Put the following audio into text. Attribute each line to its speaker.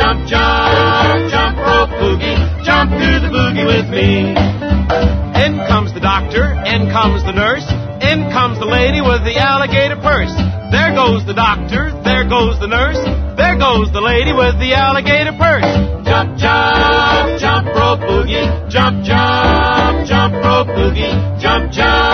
Speaker 1: Jump, jump, jump rope boogie. Jump to the boogie with me. In comes the doctor, in comes the nurse, in comes the lady with the alligator purse. There goes the doctor, there goes the nurse, there goes the lady with the alligator purse. Jump, jump, jump rope boogie. Jump, jump, jump rope boogie. Jump, jump.